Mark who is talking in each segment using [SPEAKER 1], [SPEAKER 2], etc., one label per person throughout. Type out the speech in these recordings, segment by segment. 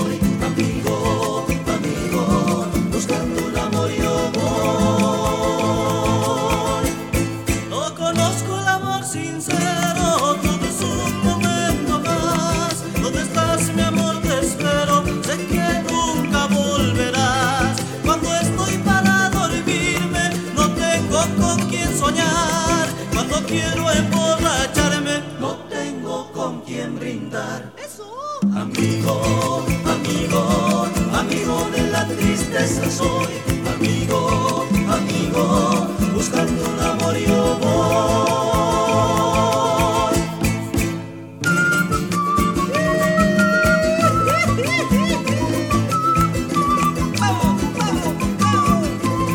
[SPEAKER 1] soy, amigo, amigo, buscando un amor yo voy.
[SPEAKER 2] No conozco el amor sincero, todo es un momento más. ¿Dónde estás, mi amor? Te espero, sé que nunca volverás. Cuando estoy para dormirme, no tengo con quién soñar. Cuando quiero emborracharme,
[SPEAKER 1] no tengo con quién brindar.
[SPEAKER 2] ¡eso!
[SPEAKER 1] Amigo, amigo, amigo de la tristeza soy, amigo, amigo, buscando un amor yo voy.
[SPEAKER 2] ¡Vamos, vamos, vamos!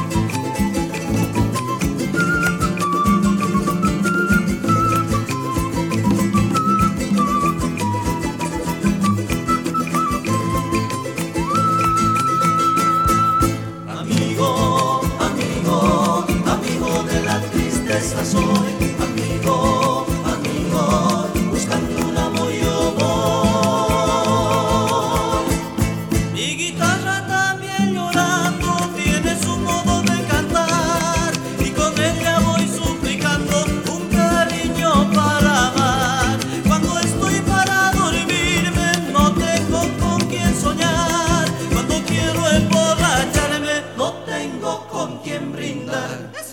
[SPEAKER 1] Amigo, amigo, amigo de la tristeza soy, amigo, amigo, buscando un amor yo voy.
[SPEAKER 2] Mi guitarra también llorando tiene su modo de cantar, y con ella voy suplicando un cariño para amar. Cuando estoy para dormirme, no tengo con quién soñar. Cuando quiero emborracharme,
[SPEAKER 1] No tengo con quién brindar.